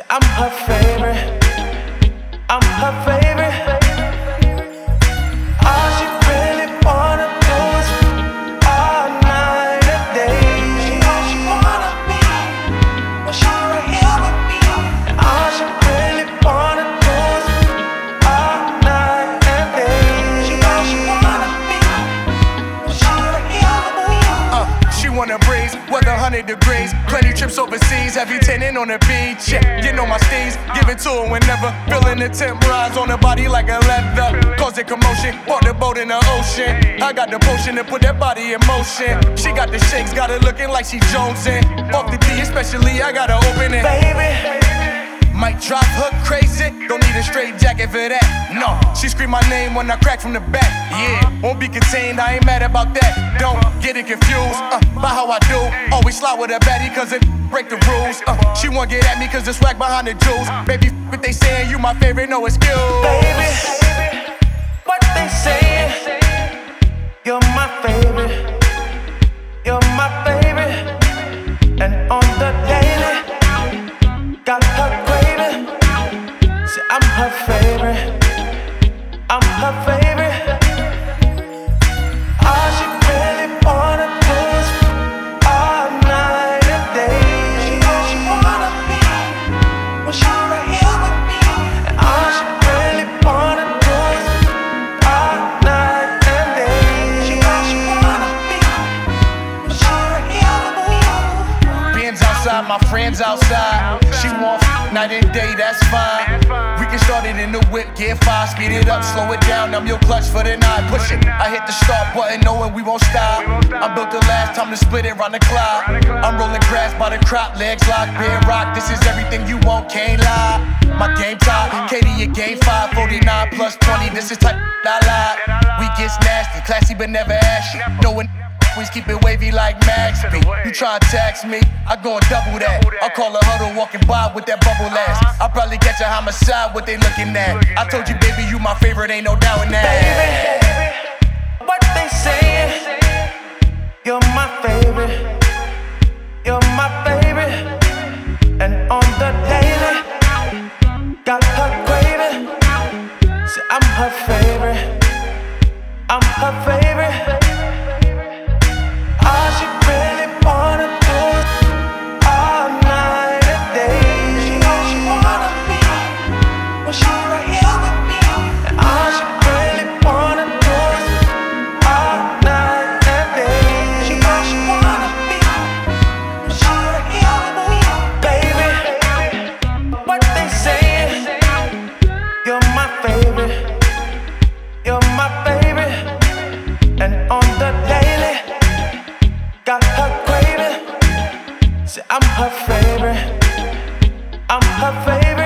I'm her favorite. I'm her favorite. All she really wanna do is all night and day. She knows she wanna be when she right here with me. And all she really wanna do is all night and day. She knows she wanna be when she right here with me. She wanna breeze, weather 100 degrees. Plenty trips overseas, heavy tanning on the beach. Yeah, you know my steez, give it to her whenever. Feeling the temp rise on her body like a leather. Causing commotion, bought the boat in the ocean. I got the potion to put that body in motion. She got the shakes, got her looking like she jonesing. Off the D especially, I gotta open it. Baby, might drive her crazy, don't need a straight jacket for that. No, she scream my name when I crack from the back. Yeah, won't be contained, I ain't mad about that. Don't get it confused by how I do. Always slide with a baddie cause it break the rules. She won't get at me cause it's swag behind the jewels. Baby, what they saying, you my favorite, no excuse. Baby, what they saying, you're my favorite. You're my favorite. And on the daily, got her craving. See, I'm her favorite. I'm her favorite. All she really wanna do is all night and day. She knows she wanna be when she right here with me. And all she really wanna do is all night and day. She knows she wanna be when she right here with me. Benz outside, my friends outside. She want night and day, that's fine. We can start it in the whip, get 5, speed it up, slow it down. I'm your clutch for the night, push it. I hit the start button, knowing we won't stop. I'm built to last, time to split it round the clock. I'm rolling grass by the crop, legs locked, bed rock. This is everything you want, can't lie. My game top, Katie at game 5, 49 plus 20. This is type I lied. We gets nasty, classy but never ashy. Knowing always keep it wavy like Max B. You try to tax me, I go and double that. I'll call a huddle walking by with that bubble ass. I'll probably catch a homicide, what they looking at. I told you, baby, you my favorite, ain't no doubt in that. Baby, what they saying, you're my favorite. You're my favorite. And on the daily, got her craving. See, I'm her favorite. I'm her favorite. All she really wanna do is all night and day. She knows she wanna be when she right here with me. And all she really wanna do is all night and day. She knows she wanna be when she right here with me. Baby, what they saying, you're my favorite. You're my favorite. And on the daily, got her craving. See, I'm her favorite. I'm her favorite.